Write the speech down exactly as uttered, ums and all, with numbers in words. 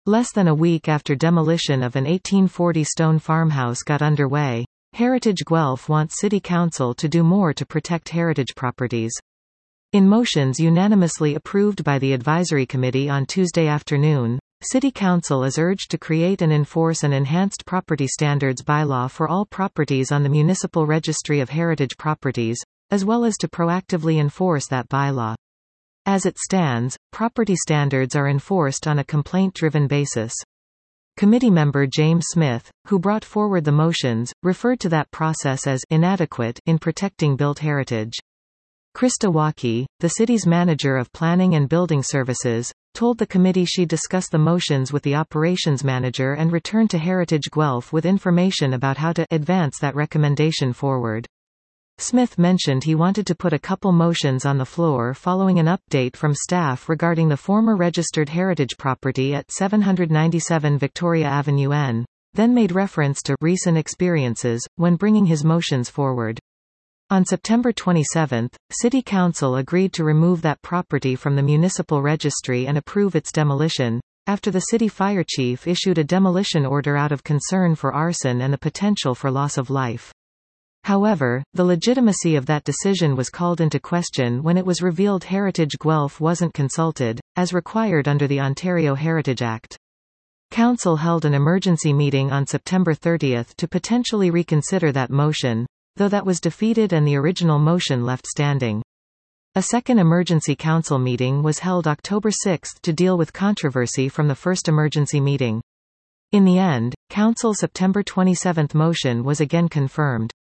Less than a week after demolition of an eighteen forty stone farmhouse got underway, Heritage Guelph wants City Council to do more to protect heritage properties. In motions unanimously approved by the Advisory Committee on Tuesday afternoon, City Council is urged to create and enforce an enhanced property standards bylaw for all properties on the Municipal Registry of Heritage Properties, as well as to proactively enforce that bylaw. As it stands, property standards are enforced on a complaint-driven basis. Committee member James Smith, who brought forward the motions, referred to that process as inadequate in protecting built heritage. Krista Waukee, the city's manager of planning and building services, told the committee she'd discuss the motions with the operations manager and return to Heritage Guelph with information about how to advance that recommendation forward. Smith mentioned he wanted to put a couple motions on the floor following an update from staff regarding the former registered heritage property at seven ninety-seven Victoria Avenue N, then made reference to recent experiences when bringing his motions forward. On September twenty-seventh, City Council agreed to remove that property from the municipal registry and approve its demolition, after the city fire chief issued a demolition order out of concern for arson and the potential for loss of life. However, the legitimacy of that decision was called into question when it was revealed Heritage Guelph wasn't consulted, as required under the Ontario Heritage Act. Council held an emergency meeting on September thirtieth to potentially reconsider that motion, though that was defeated and the original motion left standing. A second emergency council meeting was held October sixth to deal with controversy from the first emergency meeting. In the end, Council's September twenty-seventh motion was again confirmed.